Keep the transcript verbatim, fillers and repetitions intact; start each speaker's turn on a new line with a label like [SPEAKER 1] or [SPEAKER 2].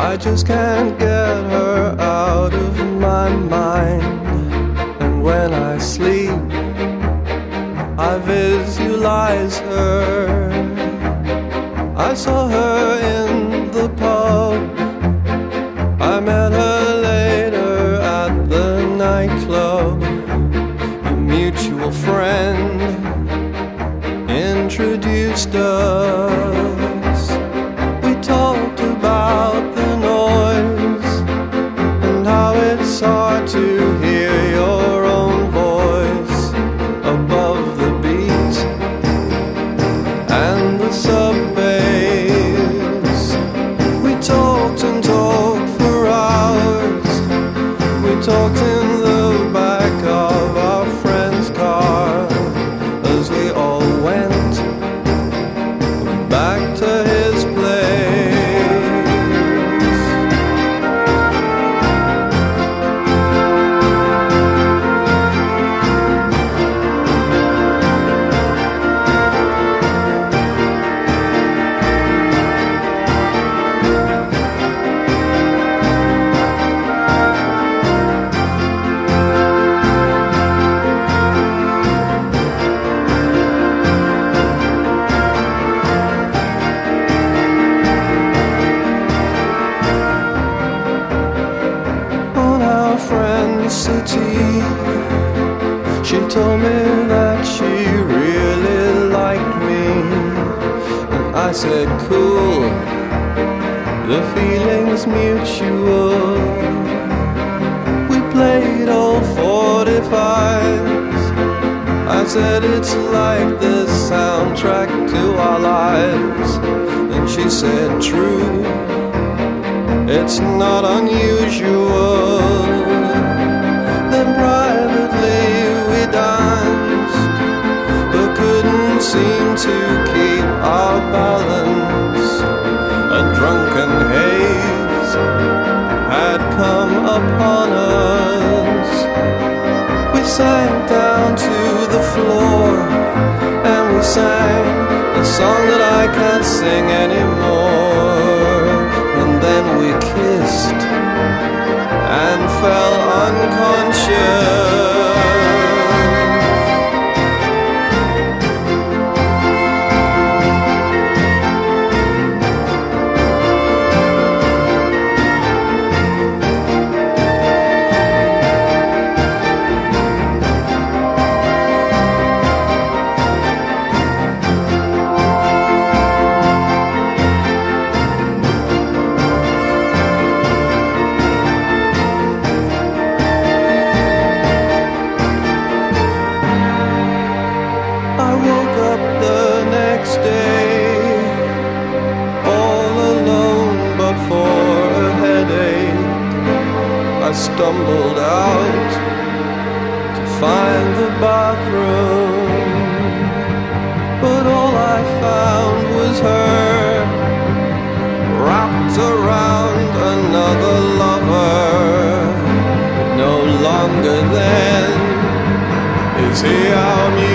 [SPEAKER 1] I just can't get her out of my mind. And when I sleep, I visualize her. I saw her in the pub. I met her later at the nightclub. A mutual friend introduced us. We talked about the noise and how it's hard to hear your own voice above the beat and the sub bass. We talked and talked for hours. We talked in the back of our friend's car as we all went back to his place. City, she told me that she really liked me, and I said cool, the feeling's mutual. We played all forty-fives. I said it's like the soundtrack to our lives, and she said true, it's not unusual. Then privately we danced, but couldn't seem to keep our balance. A drunken haze had come upon us. We sank down to the floor and we sang a song that I can't sing anymore. And then we kissed and fell unconscious. I stumbled out to find the bathroom, but all I found was her wrapped around another lover. No longer then is he our